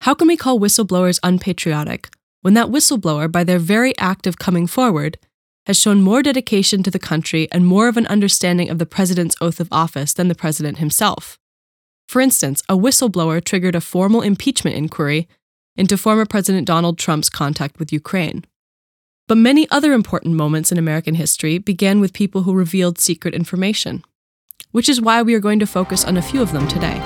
How can we call whistleblowers unpatriotic when that whistleblower, by their very act of coming forward, has shown more dedication to the country and more of an understanding of the president's oath of office than the president himself? For instance, a whistleblower triggered a formal impeachment inquiry into former President Donald Trump's contact with Ukraine. But many other important moments in American history began with people who revealed secret information, which is why we are going to focus on a few of them today.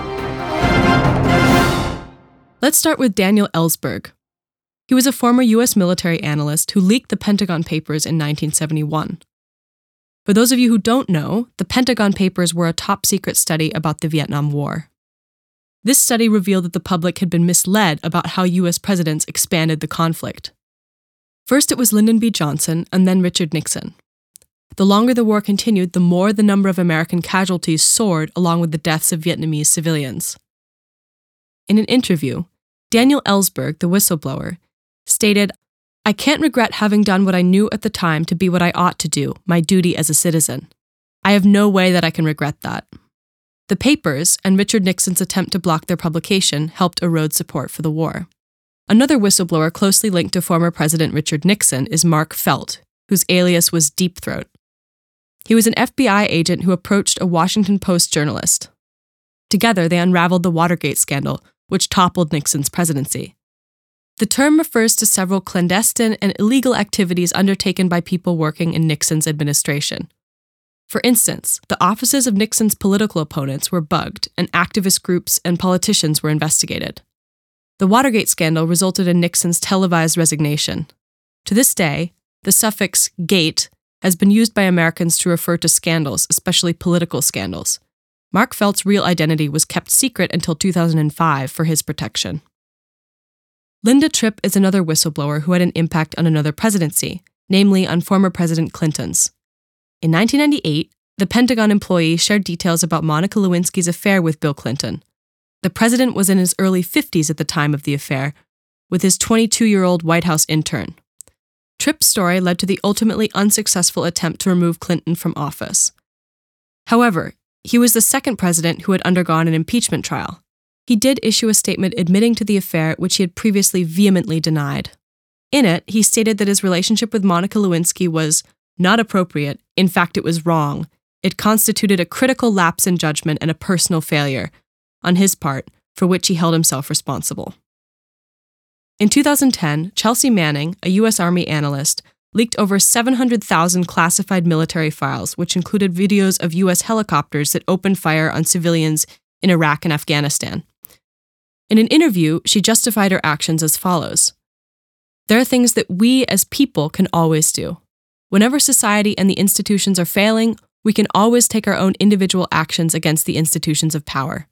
Let's start with Daniel Ellsberg. He was a former U.S. military analyst who leaked the Pentagon Papers in 1971. For those of you who don't know, the Pentagon Papers were a top-secret study about the Vietnam War. This study revealed that the public had been misled about how U.S. presidents expanded the conflict. First it was Lyndon B. Johnson and then Richard Nixon. The longer the war continued, the more the number of American casualties soared along with the deaths of Vietnamese civilians. In an interview, Daniel Ellsberg, the whistleblower, stated, "I can't regret having done what I knew at the time to be what I ought to do, my duty as a citizen. I have no way that I can regret that." The papers and Richard Nixon's attempt to block their publication helped erode support for the war. Another whistleblower closely linked to former President Richard Nixon is Mark Felt, whose alias was Deep Throat. He was an FBI agent who approached a Washington Post journalist. Together, they unraveled the Watergate scandal, which toppled Nixon's presidency. The term refers to several clandestine and illegal activities undertaken by people working in Nixon's administration. For instance, the offices of Nixon's political opponents were bugged, and activist groups and politicians were investigated. The Watergate scandal resulted in Nixon's televised resignation. To this day, the suffix "gate" has been used by Americans to refer to scandals, especially political scandals. Mark Felt's real identity was kept secret until 2005 for his protection. Linda Tripp is another whistleblower who had an impact on another presidency, namely on former President Clinton's. In 1998, the Pentagon employee shared details about Monica Lewinsky's affair with Bill Clinton. The president was in his early 50s at the time of the affair, with his 22-year-old White House intern. Tripp's story led to the ultimately unsuccessful attempt to remove Clinton from office. However, he was the second president who had undergone an impeachment trial. He did issue a statement admitting to the affair, which he had previously vehemently denied. In it, he stated that his relationship with Monica Lewinsky was not appropriate. In fact, it was wrong. It constituted a critical lapse in judgment and a personal failure, on his part, for which he held himself responsible. In 2010, Chelsea Manning, a U.S. Army analyst, leaked over 700,000 classified military files, which included videos of U.S. helicopters that opened fire on civilians in Iraq and Afghanistan. In an interview, she justified her actions as follows: "There are things that we as people can always do. Whenever society and the institutions are failing, we can always take our own individual actions against the institutions of power."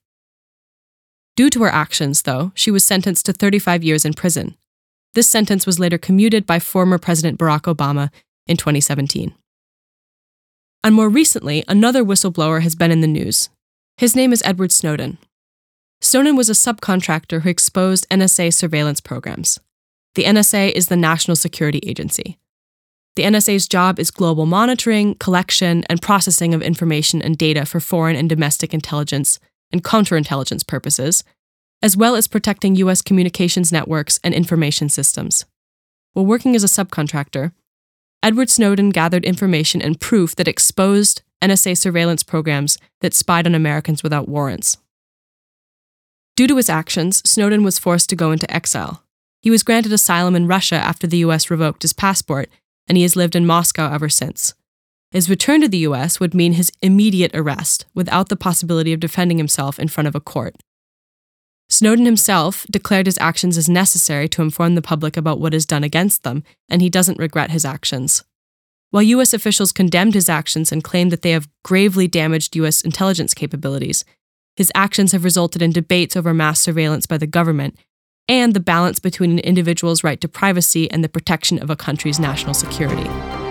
Due to her actions, though, she was sentenced to 35 years in prison. This sentence was later commuted by former President Barack Obama in 2017. And more recently, another whistleblower has been in the news. His name is Edward Snowden. Snowden was a subcontractor who exposed NSA surveillance programs. The NSA is the National Security Agency. The NSA's job is global monitoring, collection, and processing of information and data for foreign and domestic intelligence and counterintelligence purposes, as well as protecting U.S. communications networks and information systems. While working as a subcontractor, Edward Snowden gathered information and proof that exposed NSA surveillance programs that spied on Americans without warrants. Due to his actions, Snowden was forced to go into exile. He was granted asylum in Russia after the U.S. revoked his passport, and he has lived in Moscow ever since. His return to the U.S. would mean his immediate arrest, without the possibility of defending himself in front of a court. Snowden himself declared his actions as necessary to inform the public about what is done against them, and he doesn't regret his actions. While U.S. officials condemned his actions and claimed that they have gravely damaged U.S. intelligence capabilities, his actions have resulted in debates over mass surveillance by the government and the balance between an individual's right to privacy and the protection of a country's national security.